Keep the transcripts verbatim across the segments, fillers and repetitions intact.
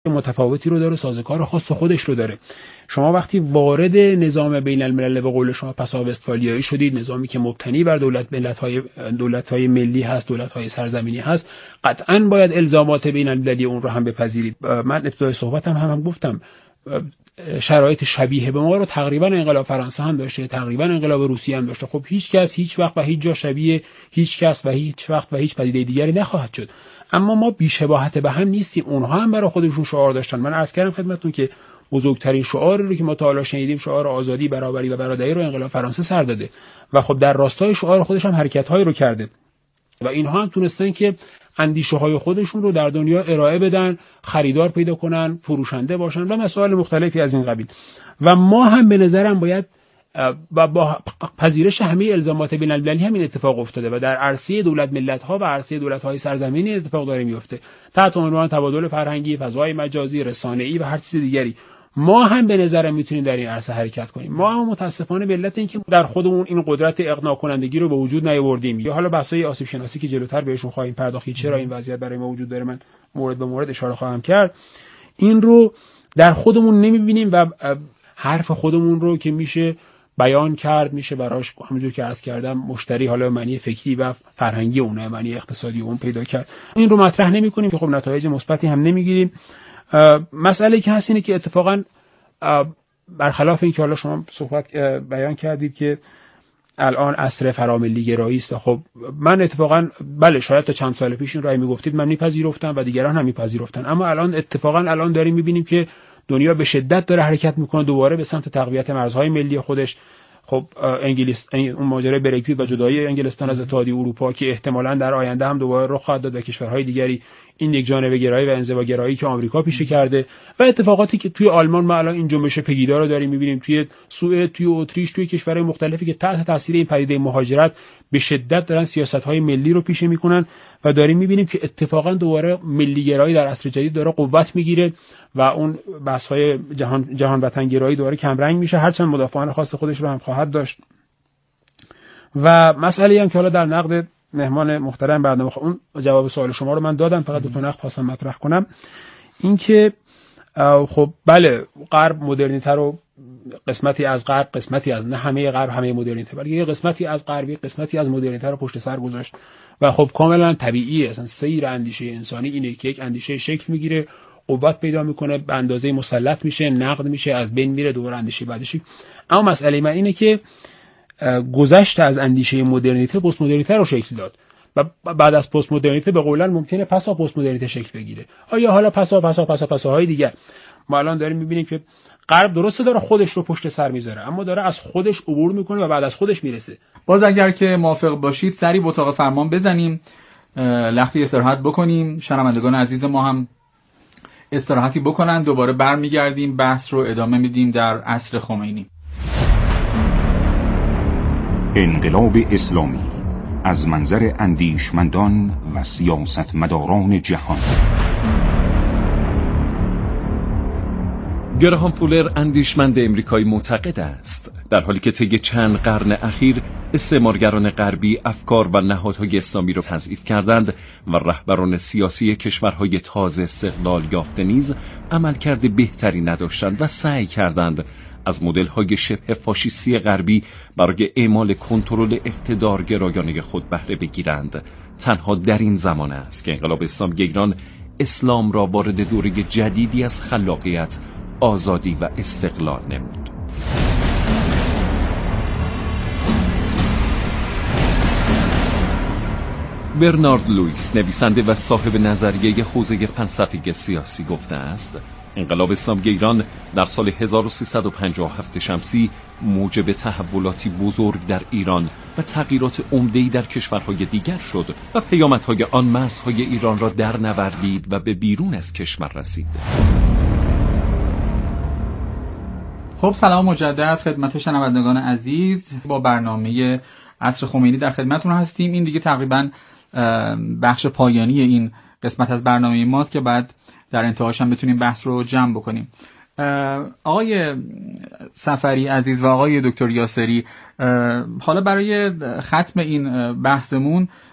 متفاوتی رو داره، سازوکار خاص خودش رو داره. شما وقتی وارد نظام بین الملل به قول شما پسا وستفالیایی شدید، نظامی که مبتنی بر دولت ملت‌های دولت‌های ملی هست، دولت‌های سرزمینی هست، قطعاً باید الزامات بین المللی اون رو هم بپذیرید. من ابتدای صحبتم هم, هم گفتم شرایط شبیه به ما رو تقریبا انقلاب فرانسه هم داشته، تقریبا انقلاب روسیه هم داشته. خب هیچ کس هیچ وقت و هیچ جا شبیه هیچ کس و هیچ وقت و هیچ پدیده دیگری نخواهد شد. اما ما بی‌شباهت به هم نیستیم. اونها هم برای خودشون شعار داشتن. من عرض کردم خدمتتون که بزرگترین شعار رو که ما تا حالا شنیدیم شعار آزادی، برابری و برادری رو انقلاب فرانسه سر داده و خب در راستای شعار خودش هم حرکت‌هایی رو کرده و اینها هم تونستن که اندیشه‌های خودشون رو در دنیا ارائه بدن، خریدار پیدا کنن، فروشنده باشن و مسائل مختلفی از این قبیل. و ما هم به نظرم باید و با پذیرش همه الزامات بین‌المللی همین اتفاق افتاده و در عرصه دولت ملت‌ها و عرصه دولت‌های سرزمینی اتفاق داره میفته تحت عنوان تبادل فرهنگی، فضای مجازی، رسانه‌ای و هر چیز دیگری. ما هم به نظرم میتونیم در این عرصه حرکت کنیم. ما هم متاسفانه به علت اینکه در خودمون این قدرت اقناع کنندگی رو به وجود نیاوردیم یا حالا بحث‌های آسیب شناسی که جلوتر بهشون خواهیم پرداخت چرا این وضعیت برای ما وجود داره، من مورد به مورد اشاره خواهم کرد، این رو در خودمون نمیبینیم و حرف خودمون رو که میشه بیان کرد، میشه براش همونجور که عرض کردم مشتری حالا معنی فکری و فرهنگی اون معنی اقتصادی اون پیدا کرد، این رو مطرح نمی‌کنیم که خب نتایج مثبتی هم نمیگیریم. مسئله که هست اینه که اتفاقا برخلاف این که حالا شما صحبت بیان کردید که الان عصر فراملی گرایی است و خب من اتفاقا بله شاید تا چند سال پیش این رأی میگفتید من میپذیرفتم و دیگران هم میپذیرفتن، اما الان اتفاقا الان داریم میبینیم که دنیا به شدت داره حرکت میکنه دوباره به سمت تقویت مرزهای ملی خودش. خب انگلیس اون ماجرای برگزیت و جدایی انگلستان از اتحادیه اروپا که احتمالاً در آینده هم دوباره رخ خواهد داد و کشورهای دیگری این یک جانبه گرایی و انزواگرایی که آمریکا پیشه کرده و اتفاقاتی که توی آلمان ما الان این جنبش پگیدار رو داریم می‌بینیم، توی سوئد، توی اتریش، توی کشورهای مختلفی که تحت تاثیر این پدیده مهاجرت به شدت دارن سیاست‌های ملی رو پیشه می‌کنن و داریم می‌بینیم که اتفاقاً دوباره ملی گرایی در عصر جدید داره قوت می‌گیره و اون بحث‌های جهان جهان وطن گرایی دوباره کم رنگ میشه، هرچند مدافعان خاص خودش رو هم خواهد داشت. و مسئله‌ای هم که حالا در نقد مهمان محترم برنامه اون جواب سوال شما رو من دادم، فقط دو تا نقد خواستم مطرح کنم. این که خب بله غرب مدرنیته رو قسمتی از غرب، قسمتی از نه همه غرب همه مدرنیته، ولی یه قسمتی از غربی قسمتی از مدرنیته رو پشت سر گذاشت و خب کاملا طبیعیه، اصلا سیر اندیشه انسانی اینه که یک اندیشه شکل میگیره، قوت پیدا میکنه، به اندازه مسلط میشه، نقد میشه، از بین میره، دوباره اندیشه بعدش. اما مسئله من اینه که گذشت از اندیشه مدرنیته پست مدرنیته رو شکل داد و بعد از پست مدرنیته به قولن ممکنه پسا پست مدرنیته شکل بگیره. آیا حالا پسا پسا پسا پساهای دیگه ما الان داریم میبینیم که غرب درسته داره خودش رو پشت سر میذاره اما داره از خودش عبور میکنه و بعد از خودش میرسه. باز اگر که موافق باشید سری به اتاق فرمان بزنیم، لختی استراحت بکنیم، شنوندگان عزیز ما هم استراحتی بکنن، دوباره برمیگردیم بحث رو ادامه میدیم در عصر خمینی. انقلاب اسلامی از منظر اندیشمندان و سیاستمداران جهان. گراهام فولر اندیشمند امریکایی معتقد است در حالی که طی چند قرن اخیر استعمارگران غربی افکار و نهادهای اسلامی را تضعیف کردند و رهبران سیاسی کشورهای تازه استقلال یافته نیز عملکرد بهتری نداشتند و سعی کردند از مدل‌های شبه فاشیستی غربی برای اعمال کنترل اقتدارگرایانه خود بهره بگیرند. تنها در این زمان است که انقلاب اسلامی ایران اسلام را وارد دوره جدیدی از خلاقیت، آزادی و استقلال نمود. برنارد لوئیس نویسنده و صاحب نظریه حوزه فلسفی سیاسی گفته است انقلاب اسلامی ایران در سال هزار و سیصد و پنجاه و هفت شمسی موجب تحولاتی بزرگ در ایران و تغییرات عمده‌ای در کشورهای دیگر شد و پیامدهای آن مرزهای ایران را در نوردید و به بیرون از کشور رسید. خب سلام مجدد خدمت شنوندگان عزیز، با برنامه عصر خمینی در خدمتتون هستیم. این دیگه تقریبا بخش پایانی این قسمت از برنامه ماست که بعد در انتهاش هم بتونیم بحث رو جمع بکنیم. آقای سفری عزیز و آقای دکتر یاسری، حالا برای ختم این بحثمون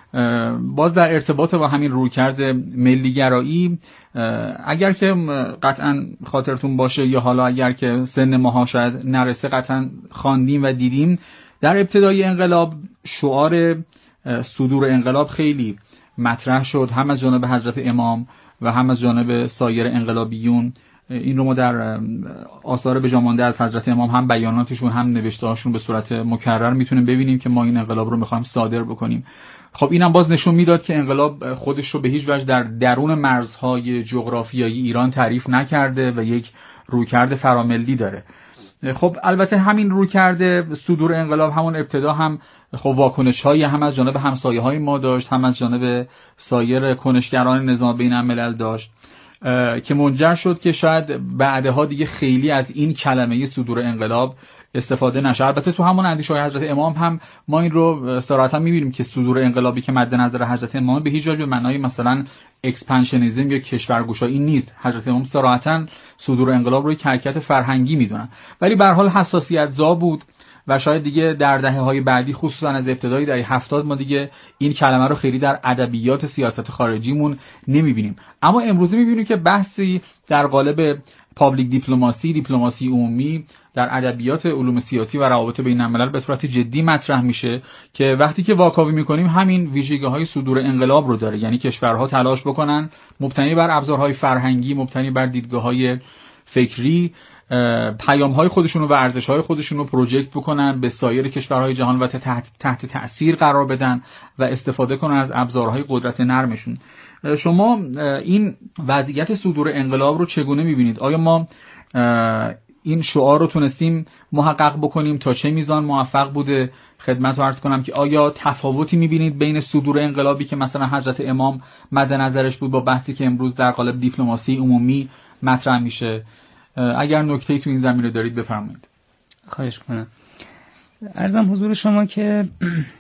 باز در ارتباط با همین رویکرد ملیگرایی، اگر که قطعا خاطرتون باشه یا حالا اگر که سن ماها شاید نرسه قطعا خواندیم و دیدیم، در ابتدای انقلاب شعار صدور انقلاب خیلی مطرح شد، هم از جانب حضرت امام و هم از جانب سایر انقلابیون. این رو ما در آثار به جا مانده از حضرت امام، هم بیاناتشون هم نوشته‌هاشون به صورت مکرر میتونیم ببینیم که ما این انقلاب رو میخوایم صادر بکنیم. خب اینم باز نشون میداد که انقلاب خودش رو به هیچ وجه در درون مرزهای جغرافیایی ایران تعریف نکرده و یک رویکرد فراملی داره. خب البته همین رویکرد صدور انقلاب همون ابتدا هم خب واکنش‌هایی هم از جانب همسایه‌های ما داشت، هم از جانب سایر کنشگران نظام بین الملل داشت که منجر شد که شاید بعدها دیگه خیلی از این کلمه صدور انقلاب استفاده نشه. البته تو همون اندیشه‌های حضرت امام هم ما این رو صراحتا می‌بینیم که صدور انقلابی که مد نظر حضرت امام به هیچ وجه به معنای مثلا اکسپنشنیسم یا کشورگشایی نیست. حضرت امام صراحتا صدور انقلاب رو یک حرکت فرهنگی می‌دونن، ولی به هر حال حساسیت زا بود و شاید دیگه در دهه‌های بعدی خصوصا از ابتدای دهه هفتاد ما دیگه این کلمه رو خیلی در ادبیات سیاست خارجیمون نمی‌بینیم. اما امروزه می‌بینیم که بحثی در قالب پابلیک دیپلماسی، دیپلماسی عمومی در ادبیات علوم سیاسی و روابط بین الملل به صورت جدی مطرح میشه که وقتی که واکاوی میکنیم همین ویژگی‌های صدور انقلاب رو داره، یعنی کشورها تلاش بکنن مبتنی بر ابزارهای فرهنگی، مبتنی بر دیدگاه‌های فکری، پیام‌های خودشون و ارزش‌های خودشون رو پروژکت بکنن، به سایر کشورهای جهان و تحت تحت تأثیر قرار بدن و استفاده کنن از ابزارهای قدرت نرمشون. شما این وضعیت صدور انقلاب رو چگونه می‌بینید؟ آیا ما این شعار رو تونستیم محقق بکنیم؟ تا چه میزان موفق بوده؟ خدمت رو عرض کنم که آیا تفاوتی می‌بینید بین صدور انقلابی که مثلا حضرت امام مد نظرش بود با بحثی که امروز در قالب دیپلماسی عمومی مطرح میشه؟ اگر نکته‌ای تو این زمینه دارید بفرمایید. خواهش کنم. عرضم حضور شما که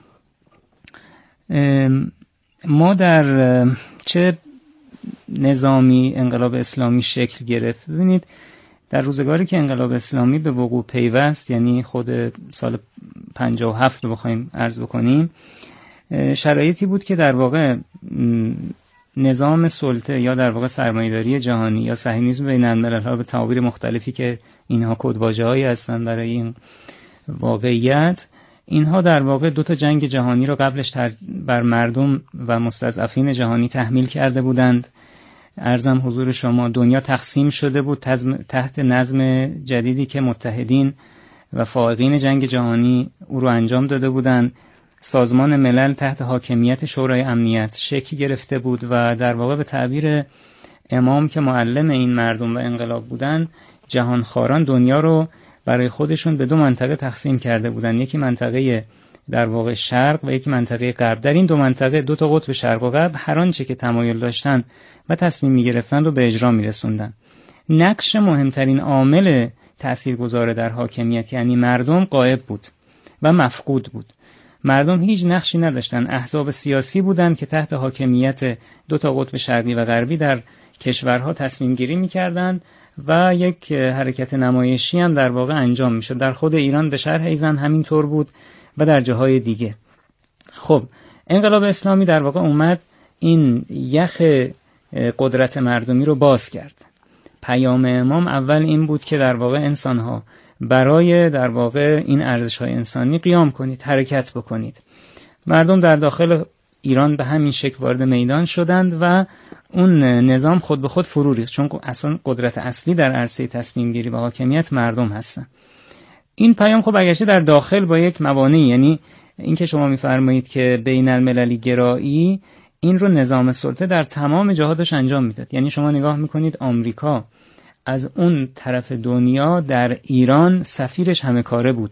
ما در چه نظامی انقلاب اسلامی شکل گرفت. ببینید در روزگاری که انقلاب اسلامی به وقوع پیوست، یعنی خود سال پنجاه و هفت رو بخوایم عرض بکنیم، شرایطی بود که در واقع نظام سلطه یا در واقع سرمایه‌داری جهانی یا صهیونیسم بین الملل‌ها به تعابیر مختلفی که اینها کدواژه‌هایی هستند برای این واقعیت، اینها در واقع دو تا جنگ جهانی رو قبلش بر مردم و مستضعفین جهانی تحمیل کرده بودند. عرضم حضور شما دنیا تقسیم شده بود تحت نظم جدیدی که متحدین و فائقین جنگ جهانی او رو انجام داده بودند. سازمان ملل تحت حاکمیت شورای امنیت شکل گرفته بود و در واقع به تعبیر امام که معلم این مردم و انقلاب بودند، جهانخواران دنیا رو برای خودشون به دو منطقه تقسیم کرده بودند، یکی منطقه در واقع شرق و یکی منطقه غرب. در این دو منطقه دو تا قطب شرق و غرب هر آنچه که تمایل داشتن و تصمیم می‌گرفتن رو به اجرا می‌رسوندن. نقش مهمترین عامل تاثیرگذار در حاکمیت یعنی مردم غایب بود و مفقود بود. مردم هیچ نقشی نداشتن. احزاب سیاسی بودند که تحت حاکمیت دو تا قطب شرقی و غربی در کشورها تصمیم گیری می‌کردند و یک حرکت نمایشی هم در واقع انجام می‌شد. در خود ایران به شرح ایزن همین طور بود و در جاهای دیگه. خب انقلاب اسلامی در واقع اومد این یخ قدرت مردمی رو باز کرد. پیام امام اول این بود که در واقع انسان‌ها برای در واقع این ارزش‌های انسانی قیام کنید، حرکت بکنید. مردم در داخل ایران به همین شکل وارد میدان شدند و اون نظام خود به خود فرو ریخت، چون اصلا قدرت اصلی در عرصه تصمیم گیری و حاکمیت مردم هستن. این پیام خب اگرچه در داخل با یک موانعی، یعنی این که شما می‌فرمایید که بین المللی گرایی، این رو نظام سلطه در تمام جهاتش انجام میداد. یعنی شما نگاه میکنید آمریکا از اون طرف دنیا در ایران سفیرش همه کاره بود.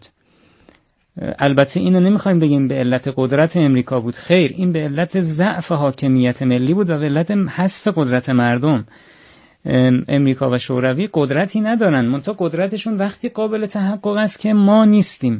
البته اینو نمیخوایم بگیم به علت قدرت امریکا بود، خیر، این به علت ضعف حاکمیت ملی بود و به علت حذف قدرت مردم. امریکا و شوروی قدرتی ندارن، منتها قدرتشون وقتی قابل تحقق است که ما نیستیم.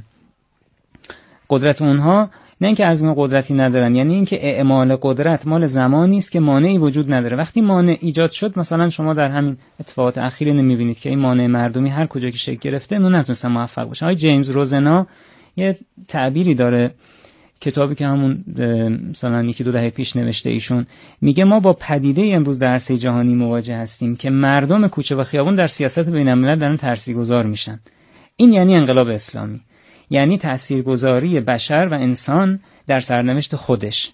قدرت اونها نه اینکه از ما قدرتی ندارن، یعنی اینکه اعمال قدرت مال زمانی است که مانعی وجود نداره. وقتی مانع ایجاد شد، مثلا شما در همین اتفاقات اخیر نمیبینید که این مانع مردمی هر کجا که شکل گرفته اون نتونستن موفق باشن. آقای جیمز روزنا یه تعبیری داره کتابی که همون مثلا یکی دو دهه پیش نوشته ایشون، میگه ما با پدیده امروز در عرصه جهانی مواجه هستیم که مردم کوچه و خیابون در سیاست بین الملل دارن تاثیرگذار میشن. این یعنی انقلاب اسلامی، یعنی تاثیرگذاری بشر و انسان در سرنوشت خودش،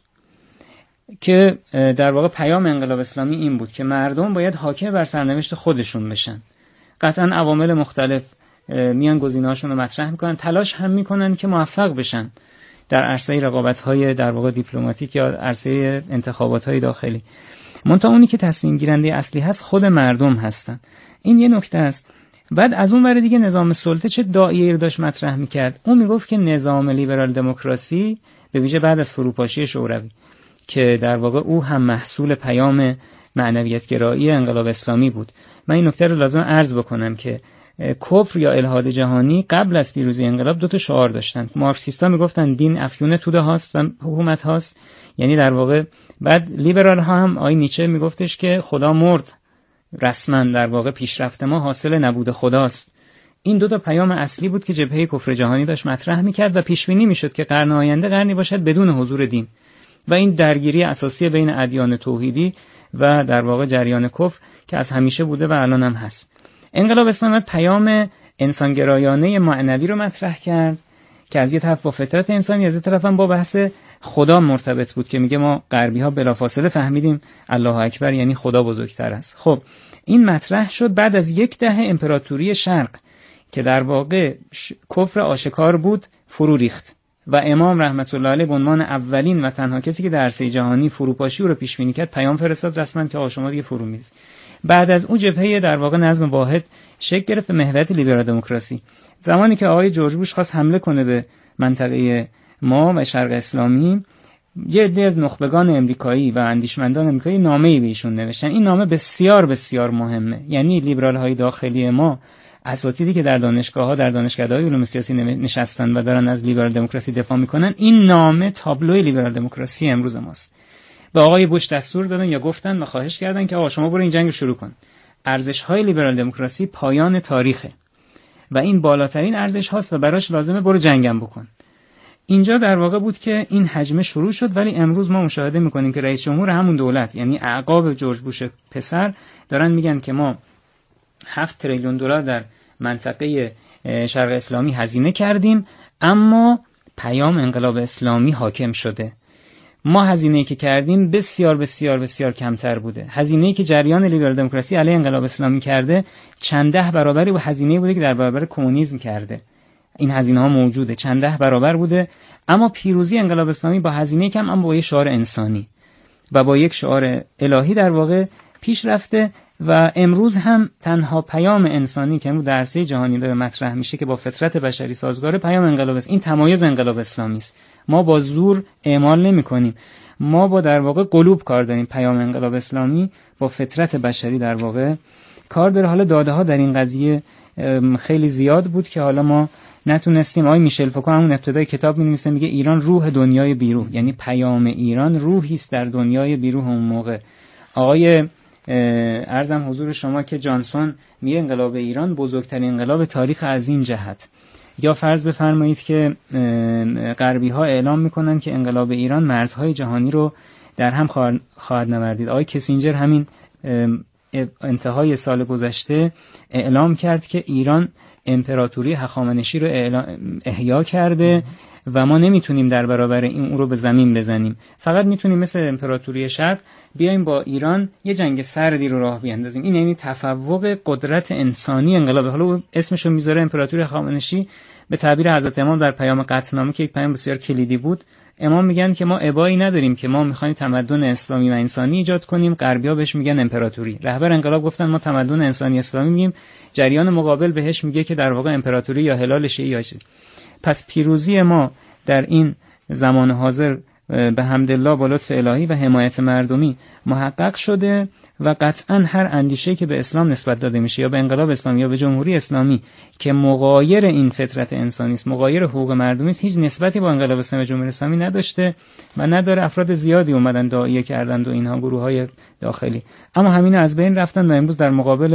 که در واقع پیام انقلاب اسلامی این بود که مردم باید حاکم بر سرنوشت خودشون بشن. قطعا عوامل مختلف میان گزینه‌هاشون رو مطرح میکنن، تلاش هم میکنن که موفق بشن در عرصه رقابت‌های در واقع دیپلماتیک یا عرصه انتخابات‌های داخلی. منتها اونی که تصمیم گیرنده اصلی هست خود مردم هستن. این یه نکته است. بعد از اون ور دیگه نظام سلطه چه داعیه‌ای رو داشت مطرح میکرد. اون میگفت که نظام لیبرال دموکراسی به ویژه بعد از فروپاشی شوروی که در واقع او هم محصول پیام معنویت گرایی انقلاب اسلامی بود. من این نکته رو لازم عرض بکنم که کفر یا الحاد جهانی قبل از پیروزی انقلاب دو تا شعار داشتن. مارکسیستا میگفتن دین افیون توده هاست و حکومت هاست، یعنی در واقع. بعد لیبرال ها هم آقای نیچه میگفتش که خدا مرد، رسما در واقع پیشرفت ما حاصل نبود خداست. این دو تا پیام اصلی بود که جبهه کفر جهانی داشت مطرح میکرد و پیش بینی میشد که قرن آینده قرنی باشد بدون حضور دین و این درگیری اساسی بین ادیان توحیدی و در واقع جریان کفر که از همیشه بوده و الان هم هست. انقلاب اسلامی پیام انسانگرایانه معنوی رو مطرح کرد که از یه طرف با فطرت انسانی، از یه طرف هم با بحث خدا مرتبط بود که میگه ما غربی ها بلافاصله فهمیدیم الله اکبر یعنی خدا بزرگتر است. خب این مطرح شد بعد از یک دهه امپراتوری شرق که در واقع ش... کفر آشکار بود فرو ریخت و امام رحمت الله علیه به عنوان اولین و تنها کسی که در عرصه جهانی فروپاشی رو پیش بینی کرد پیام فرستاد رسما که آقا شما دیگه فرو میریزید. بعد از اون جبهه در واقع نظم واحد شکل گرفت، محورت لیبرال دموکراسی. زمانی که آقای جورج بوش خواست حمله کنه به منطقه ما و شرق اسلامی، یه عده از نخبگان امریکایی و اندیشمندان امریکایی نامه‌ای به ایشون نوشتن. این نامه بسیار بسیار مهمه، یعنی لیبرال‌های داخلی ما، اساتیدی که در دانشگاه‌ها در دانشکده‌های علوم سیاسی نشستن و دارن از لیبرال دموکراسی دفاع میکنن، این نامه تابلوی لیبرال دموکراسی امروز ماست. به آقای بوش دستور دادن یا گفتن و خواهش کردن که آقا شما برو این جنگ رو شروع کن. ارزش‌های لیبرال دموکراسی پایان تاریخه و این بالاترین ارزش هاست و براش لازمه برو جنگم بکن. اینجا در واقع بود که این حجمه شروع شد، ولی امروز ما مشاهده میکنیم که رئیس جمهور همون دولت، یعنی اعقاب جورج بوش پسر، دارن میگن که ما هفت تریلیون دلار در منطقه شرق اسلامی هزینه کردیم اما پیام انقلاب اسلامی حاکم شده. ما هزینه‌ای که کردیم بسیار بسیار بسیار کمتر بوده. هزینه‌ای که جریان لیبرال دموکراسی علیه انقلاب اسلامی کرده چند ده برابری با هزینه‌ای بوده که در برابر کمونیسم کرده. این هزینه‌ها موجوده، چند ده برابر بوده، اما پیروزی انقلاب اسلامی با هزینه کم اما با یک شعار انسانی و با یک شعار الهی در واقع پیش رفته و امروز هم تنها پیام انسانی که در عرصه جهانی داره مطرح میشه که با فطرت بشری سازگاره پیام انقلاب است. این تمایز انقلاب اسلامی است. ما با زور اعمال نمی‌کنیم، ما با در واقع قلوب کار داریم. پیام انقلاب اسلامی با فطرت بشری در واقع کار داره. حالا داده ها در این قضیه خیلی زیاد بود که حالا ما نتونستیم. آقای میشل فوکو همون ابتدای کتاب می‌نویسه، میگه ایران روح دنیای بیرون، یعنی پیام ایران روحی است در دنیای بیرون. اون موقع آقای عرضم حضور شما که جانسون میگه انقلاب ایران بزرگترین انقلاب تاریخ از این جهت. یا فرض بفرمایید که غربی ها اعلام میکنن که انقلاب ایران مرزهای جهانی رو در هم خواهد نوردید. آقای کسینجر همین انتهای سال گذشته اعلام کرد که ایران امپراتوری هخامنشی رو احیا کرده و ما نمیتونیم در برابر این اون رو به زمین بزنیم، فقط میتونیم مثل امپراتوری شرق بیایم با ایران یه جنگ سردی رو راه بیاندازیم. این یعنی تفوق قدرت انسانی انقلاب. حالا اسمشو میذاره امپراتوری هخامنشی. به تعبیر حضرت امام در پیام قطعنامه که یک پیام بسیار کلیدی بود، امام میگن که ما ابایی نداریم که ما میخوایم تمدن اسلامی و انسانی ایجاد کنیم، غربی‌ها بهش میگن امپراتوری. رهبر انقلاب گفتن ما تمدن انسانی اسلامی میگیم، جریان مقابل بهش میگه که در واقع امپراتوری یا هلال شیعی باشه. پس پیروزی ما در این زمان حاضر به حمدالله با لطف الهی و حمایت مردمی محقق شده و قطعا هر اندیشه‌ای که به اسلام نسبت داده میشه یا به انقلاب اسلامی یا به جمهوری اسلامی که مغایر این فطرت انسانی است، مغایر حقوق مردمی است، هیچ نسبتی با انقلاب اسلامی و جمهوری اسلامی نداشته و نداره. افراد زیادی اومدن داعیه کردند و اینها گروه‌های داخلی، اما همین از بین رفتن و امروز در مقابل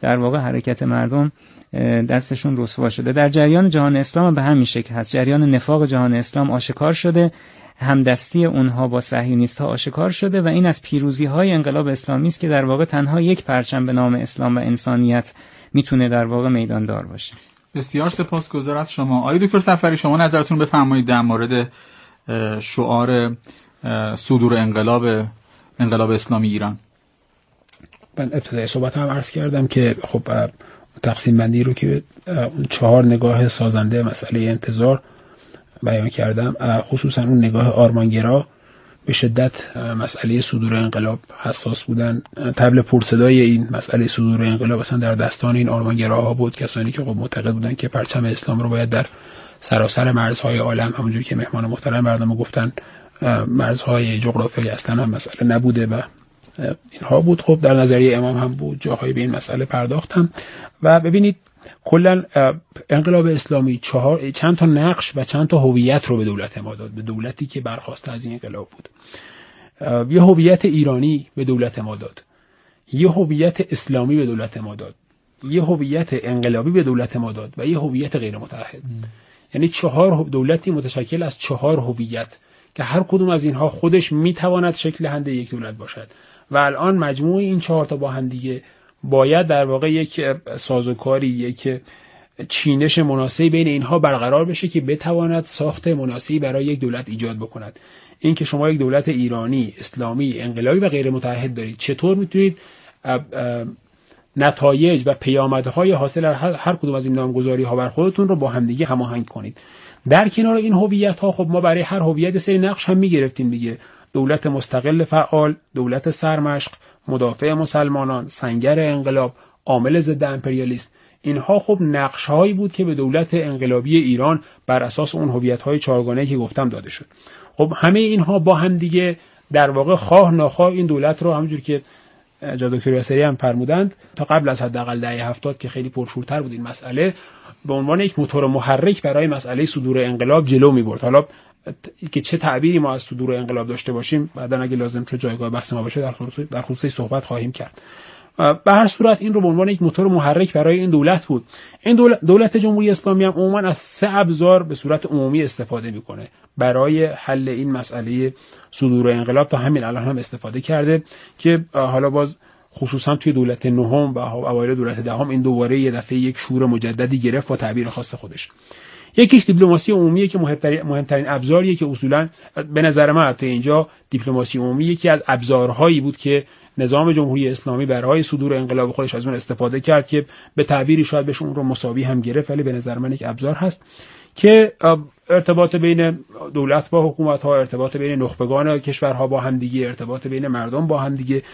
در واقع حرکت مردم دستشون رسوا شده. در جریان جهان اسلام به همین شکل هست. جریان نفاق جهان اسلام آشکار شده، همدستی اونها با صهیونیست‌ها آشکار شده و این از پیروزی‌های انقلاب اسلامی است که در واقع تنها یک پرچم به نام اسلام و انسانیت میتونه در واقع میداندار باشه. بسیار سپاسگزار از شما. آقای دکتر صفری، شما نظرتون بفرمایید در مورد شعار صدور انقلاب انقلاب اسلامی ایران. من ابتدای صحبت هم عرض کردم که خب تقسیم بندی رو که اون چهار نگاه سازنده مسئله انتظار بیان کردم، خصوصا اون نگاه آرمانگرا به شدت مسئله صدور انقلاب حساس بودن. طبل پرصدای این مسئله صدور انقلاب اصلا در دستان این آرمانگراها بود، کسانی که خب معتقد بودن که پرچم اسلام رو باید در سراسر مرزهای عالم، همونجوری که مهمان محترم برنامه گفتن، مرزهای جغرافیایی اصلا هم مسئله نبوده و اینها بود. خب در نظریه امام هم بود، جاهای به این مسئله پرداختم. و ببینید کلا انقلاب اسلامی چهار چند تا نقش و چند تا هویت رو به دولت ما داد، به دولتی که برخواسته از این انقلاب بود. یه هویت ایرانی به دولت ما داد، یه هویت اسلامی به دولت ما داد، یه هویت انقلابی به دولت ما داد و یه هویت غیر متحد. یعنی چهار دولتی متشکل از چهار هویت که هر کدوم از اینها خودش میتواند شکل دهنده یک دولت باشد و الان مجموع این چهار تا با هم دیگه باید در واقع یک سازوکاری، یک چینش مناسبی بین اینها برقرار بشه که بتواند ساخت مناسبی برای یک دولت ایجاد بکند. این که شما یک دولت ایرانی، اسلامی، انقلابی و غیر متحد دارید، چطور میتونید نتایج و پیامدهای حاصل هر, هر کدوم از این نامگذاری ها بر خودتون رو با همدیگه هماهنگ کنید؟ در کنار این هویت ها خب ما برای هر هویت سری نقش هم میگرفتیم دیگه. دولت مستقل فعال، دولت سرمشق، مدافع مسلمانان، سنگر انقلاب، عامل ضد امپریالیسم. اینها خب نقش‌هایی بود که به دولت انقلابی ایران بر اساس اون هویت‌های چهارگانه‌ای که گفتم داده شد. خب همه اینها با هم دیگه در واقع خواه ناخواه این دولت رو، همونجور که جناب دکتر یاسری هم فرمودند، تا قبل از حداقل دهه هفتاد که خیلی پرشورتر بود این مسئله، به عنوان یک موتور محرک برای مسئله صدور انقلاب جلو می‌برد. حالا که چه تعبیری ما از صدور انقلاب داشته باشیم بعداً اگه لازم شد جایگاه بحث ما باشه در خصوص در خصوص صحبت خواهیم کرد. به هر صورت این رو به عنوان یک موتور محرک برای این دولت بود. این دولت, دولت جمهوری اسلامی هم عموما از سه ابزار به صورت عمومی استفاده میکنه برای حل این مسئله صدور انقلاب. تا همین الان هم استفاده کرده که حالا باز خصوصا توی دولت نهم و اوایل دولت دهم این دوباره یه دفعه یک شور مجددی گرفت با تعبیر خاص خودش. یکیش دیپلماسی عمومیه که مهمترین مهمترین ابزاریه که اصولا به نظر من تا اینجا دیپلماسی عمومی یکی از ابزارهایی بود که نظام جمهوری اسلامی برای صدور انقلاب خودش از اون استفاده کرد که به تعبیری شاید بهش اون رو مساوی هم گرفت، ولی به نظر من یک ابزار هست که ارتباط بین دولت با حکومت ها، ارتباط بین نخبگان کشورها با هم دیگه، ارتباط بین مردم با هم دیگه،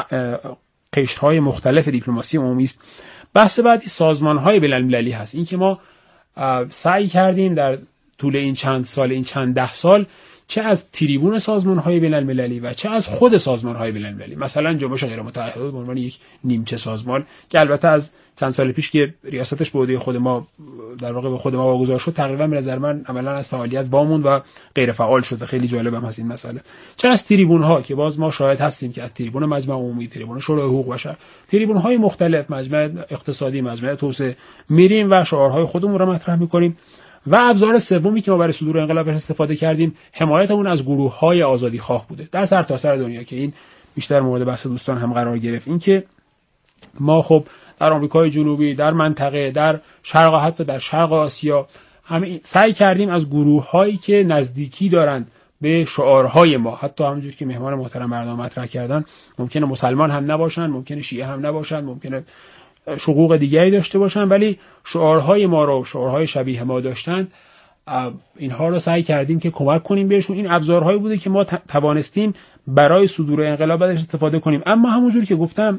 قشرهای مختلف دیپلماسی عمومی است. بحث بعدی سازمان‌های بین‌المللی هست. این که ما سعی کردیم در طول این چند سال، این چند ده سال، چه از تریبون سازمان‌های بین‌المللی و چه از خود سازمان‌های بین‌المللی، مثلا جنبش غیر متحد به عنوان یک نیمچه سازمان که البته از چند سال پیش که ریاستش به عهده خود ما در واقع به خود ما واگذار شد، تقریبا به نظر من عملاً از فعالیت واموند و غیر فعال شد. خیلی جالب هم هست این مسئله. چه از تریبون‌ها که باز ما شاهد هستیم که از تریبون مجمع عمومی، تریبون شورای حقوق بشر، تریبون‌های مختلف، مجمع اقتصادی، مجمع توسعه، میریم و شعارهای خودمون رو مطرح می‌کنیم. و ابزار سومی که ما برای صدور انقلاب استفاده کردیم حمایتمون از گروه‌های آزادیخواه بوده در سرتاسر دنیا که این بیشتر مورد بحث دوستان هم قرار گرفت. این که ما خب در آمریکای جنوبی، در منطقه، در شرق، حتی در شرق آسیا، همه سعی کردیم از گروه‌هایی که نزدیکی دارند به شعارهای ما، حتی همونجور که مهمان محترم برنامه مطرح کردن، ممکنه مسلمان هم نباشن، ممکنه شیعه هم نباشن، ممکنه شقوق دیگری داشته باشن، ولی شعارهای ما رو، شعارهای شبیه ما داشتن، اینها رو سعی کردیم که کمک کنیم بهشون. این ابزارهایی بوده که ما توانستیم برای صدور انقلاب ازش استفاده کنیم. اما همونجور که گفتم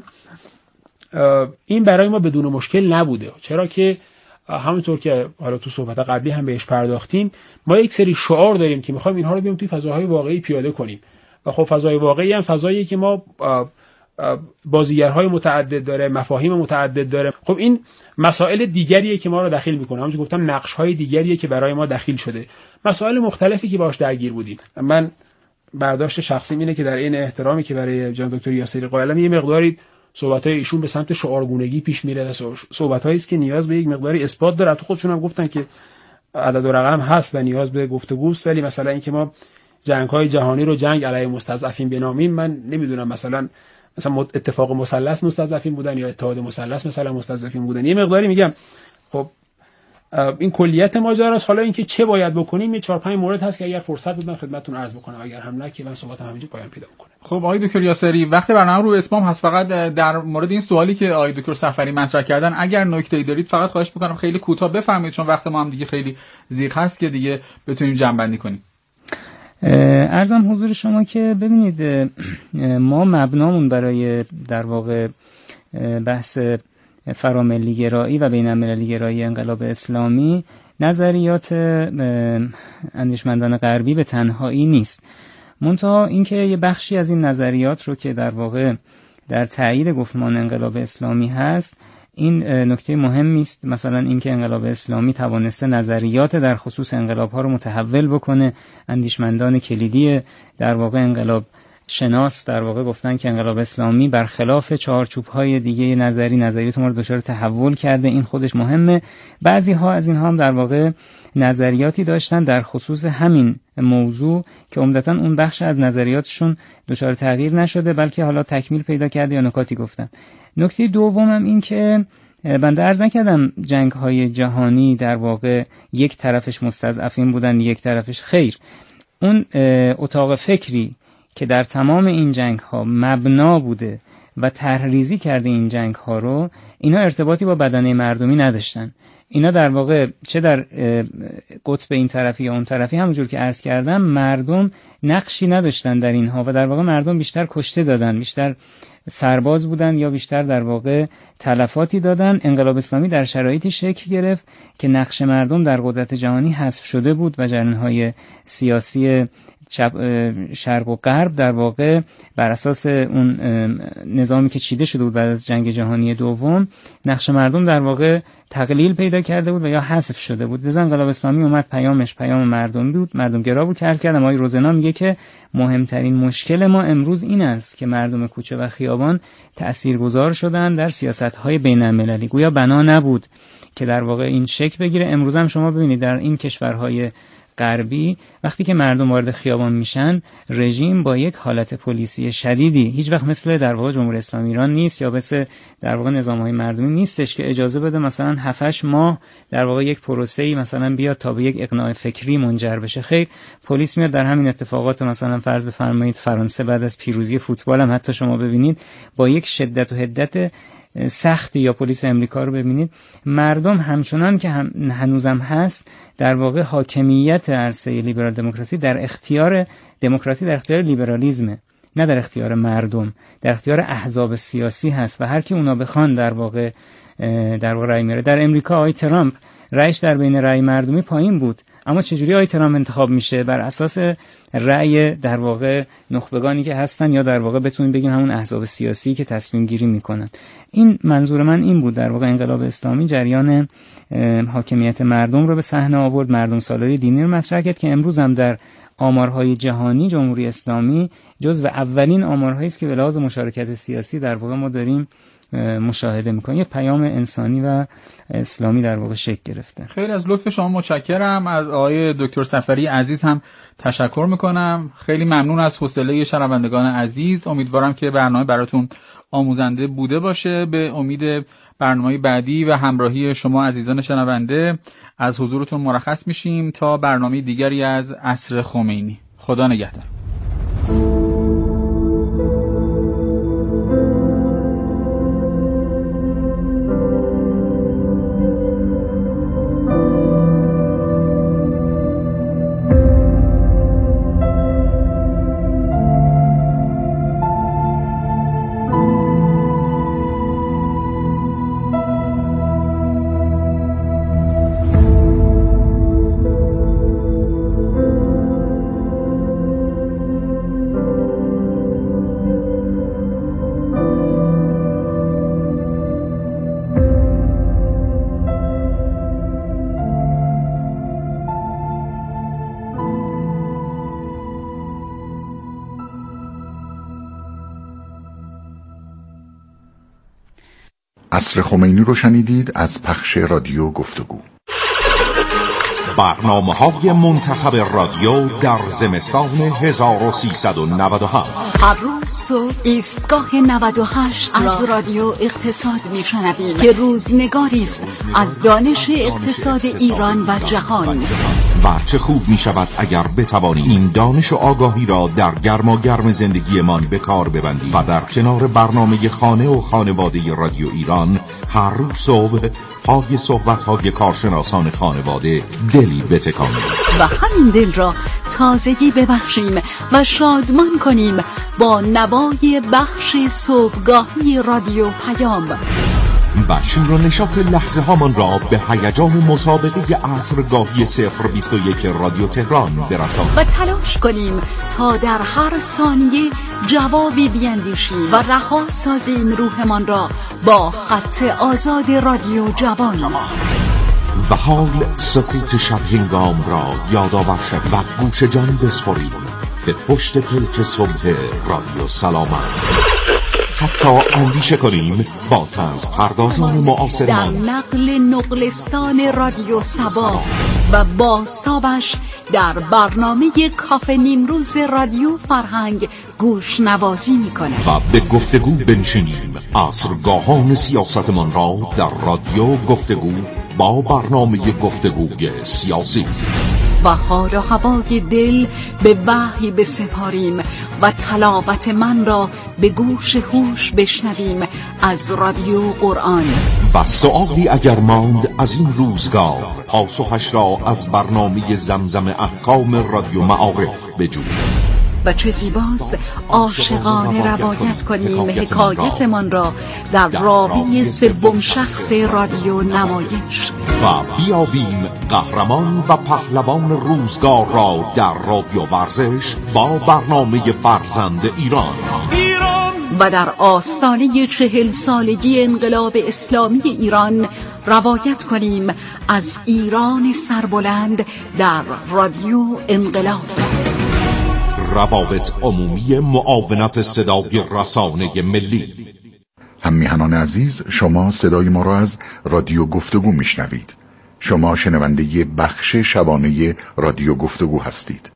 این برای ما بدون مشکل نبوده، چرا که همونطور که حالا تو صحبت قبلی هم بهش پرداختیم، ما یک سری شعار داریم که میخوایم اینها رو بیام توی فضاهای واقعی پیاده کنیم و خب فضای واقعی هم فضاییه که ما بازیگرهای متعدد داره، مفاهیم متعدد داره. خب این مسائل دیگریه که ما رو دخیل میکنه. همونجوری گفتم نقش‌های دیگریه که برای ما دخیل شده، مسائل مختلفی که باهاش درگیر بودیم. من برداشت شخصی اینه که در این احترامی که برای جناب دکتر یاسری قائلم، یه مقداری صحبت‌های ایشون به سمت شعارگونگی پیش میره و صحبت‌هایی است که نیاز به یک مقداری اثبات داره. تو خودشون هم گفتن که عدد و رقم هست و نیاز به گفتگوست، ولی مثلا اینکه ما جنگ‌های جهانی رو جنگ علیه مستضعفین بنامیم، من نمیدونم مثلا مثلا اتفاق مثلث مستضعفین بودن یا اتحاد مثلث مثلا مستضعفین بودن. یه مقداری میگم خب این کلیت ماجراست. حالا اینکه چه باید بکنیم یه چهار پنج مورد هست که اگر فرصت بود من خدمتتون عرض بکنم، اگر هم نه که من صحبتم همینجا پایان پیدا می‌کنه. خب آقای دکتر یاسری، وقت برنامه رو اتمام هست. فقط در مورد این سوالی که آقای دکتر صفری مطرح کردن اگر نکته‌ای دارید فقط خواهش می‌کنم خیلی کوتاه بفرمایید، چون وقت ما هم دیگه خیلی ضیق هست که دیگه بتونیم جمع‌بندی کنیم. عرضم حضور شما که ببینید ما مبنامون برای در واقع بحث فراملی گرایی و بین المللی گرایی انقلاب اسلامی نظریات اندیشمندان غربی به تنهایی نیست، منتها اینکه یه بخشی از این نظریات رو که در واقع در تایید گفتمان انقلاب اسلامی هست، این نکته مهمی است. مثلا اینکه انقلاب اسلامی توانسته نظریات در خصوص انقلاب‌ها رو متحول بکنه. اندیشمندان کلیدی در واقع انقلاب شناس در واقع گفتن که انقلاب اسلامی برخلاف چهارچوب‌های دیگه نظری نظریات ما رو دچار تحول کرده. این خودش مهمه. بعضی ها از اینها هم در واقع نظریاتی داشتن در خصوص همین موضوع که عمدتاً اون بخش از نظریاتشون دچار تغییر نشده بلکه حالا تکمیل پیدا کرده یا نکاتی گفتن. نکته دومم این که بنده عرض نکردم جنگ‌های جهانی در واقع یک طرفش مستضعفین بودن یک طرفش خیر. اون اتاق فکری که در تمام این جنگ‌ها مبنا بوده و طرح‌ریزی کرده این جنگ‌ها رو، اینا ارتباطی با بدنه مردمی نداشتن. اینا در واقع چه در قطب این طرفی یا اون طرفی همونجور که عرض کردم مردم نقشی نداشتن در اینها و در واقع مردم بیشتر کشته دادن، بیشتر سرباز بودن یا بیشتر در واقع تلفاتی دادن. انقلاب اسلامی در شرایطی شکل گرفت که نقش مردم در قدرت جهانی حذف شده بود و جریان‌های سیاسی شرق و غرب در واقع بر اساس اون نظامی که چیده شده بود بعد از جنگ جهانی دوم نقش مردم در واقع تقلیل پیدا کرده بود و یا حذف شده بود. لذا انقلاب اسلامی اومد پیامش پیام مردم بود، مردم گرا بود که عرض کردم. آقای روزنا میگه که مهمترین مشکل ما امروز این است که مردم کوچه و خیابان تاثیرگذار شدن در سیاست‌های بین‌المللی. گویا بنا نبود که در واقع این شکل بگیره. امروز هم شما ببینید در این کشورهای غربی وقتی که مردم وارد خیابان میشن، رژیم با یک حالت پلیسی شدیدی، هیچ وقت مثل در واقع جمهوری اسلامی ایران نیست یا مثل در واقع نظام‌های مردمی نیستش که اجازه بده مثلا هفت هشت ماه در واقع یک پروسه‌ای مثلا بیاد تا به یک اقناع فکری منجر بشه. خیر، پلیس میاد در همین اتفاقات مثلا فرض بفرمایید فرانسه بعد از پیروزی فوتبال هم حتی شما ببینید با یک شدت و حدت سختی، یا پلیس امریکا رو ببینید، مردم همچنان که هم هنوزم هست در واقع حاکمیت عرصه لیبرال دموکراسی در اختیار دموکراسی در اختیار لیبرالیسمه، نه در اختیار مردم، در اختیار احزاب سیاسی هست و هر کی اونا بخوان در واقع در واقع رأی میاره. در امریکا آقای ترامپ رأیش در بین رأی مردمی پایین بود، اما چجوری آقای ترامپ انتخاب میشه؟ بر اساس رأی در واقع نخبگانی که هستن یا در واقع بتونیم بگیم همون احزاب سیاسی که تصمیم گیری میکنن. این منظور من این بود. در واقع انقلاب اسلامی جریان حاکمیت مردم رو به صحنه آورد، مردم سالاری دینی رو مطرح کرد که امروز هم در آمارهای جهانی جمهوری اسلامی جزو اولین آمارهایی است که به لحاظ مشارکت سیاسی در واقع ما داریم مشاهده میکنیم. یه پیام انسانی و اسلامی در واقع شکل گرفته. خیلی از لطف شما متشکرم. از آقای دکتر صفری عزیز هم تشکر میکنم. خیلی ممنون از حوصله شنوندگان عزیز. امیدوارم که برنامه براتون آموزنده بوده باشه. به امید برنامه بعدی و همراهی شما عزیزان شنونده از حضورتون مرخص میشیم تا برنامه دیگری از عصر خمینی. خدا نگهدار. عصر خمینی رو شنیدید از پخش رادیو گفتگو. برنامه‌های منتخب رادیو در زمستان هزار و سیصد و نود و هفت. هر روز صبح ایستگاه نود و هشت از رادیو اقتصاد میشنویم که روزنگاری است از دانش اقتصاد ایران و جهان. و چه خوب می شود اگر بتوانیم این دانش و آگاهی را در گرما گرم زندگیمان به کار ببندیم و در کنار برنامه خانه و خانواده رادیو ایران هر روز صبح پای صحبت‌های کارشناسان خانواده دلی بتکانیم و همین دل را تازگی ببخشیم و شادمان کنیم با نوای بخش صبحگاهی رادیو پیام و شور و نشاط لحظه هامان را به هیجان مسابقه عصرگاهی صفر بیست و یک رادیو تهران برسانیم و تلاش کنیم تا در هر ثانیه جوابی بیندیشیم و رها سازیم روحمان را با خط آزاد رادیو جوان. و حال سکوت شب هنگام را یادآور شویم و گوش جان بسپاریم به پشت پلک صبح رادیو سلامت. حتی اندیشه کنیم با طنز پردازان معاصرمان در نقل نقلستان رادیو سبا و بازتابش در برنامه کافه نیمروز رادیو فرهنگ گوش نوازی میکنه و به گفتگو بنشینیم. عصرگاهان سیاستمان را در رادیو گفتگو با برنامه گفتگوی سیاسی و حال و هوای دل به وحی بسپاریم و تلاوت من را به گوش هوش بشنویم از رادیو قرآن. و سؤالی اگر ماند از این روزگار پاسخش را از برنامه زمزم احکام رادیو معارف بجوییم. و چه زیباست عاشقانه روایت کنیم حکایتمان را در راوی سوم شخص رادیو نمایش و بیابیم قهرمان و پهلوان روزگار را در رادیو ورزش با برنامه فرزند ایران. و در آستانه چهل سالگی انقلاب اسلامی ایران روایت کنیم از ایران سربلند در رادیو انقلاب. روابط عمومی معاونت صدای رسانه ملی. هم میهنان عزیز، شما صدای ما را از رادیو گفتگو میشنوید. شما شنونده بخش شبانه رادیو گفتگو هستید.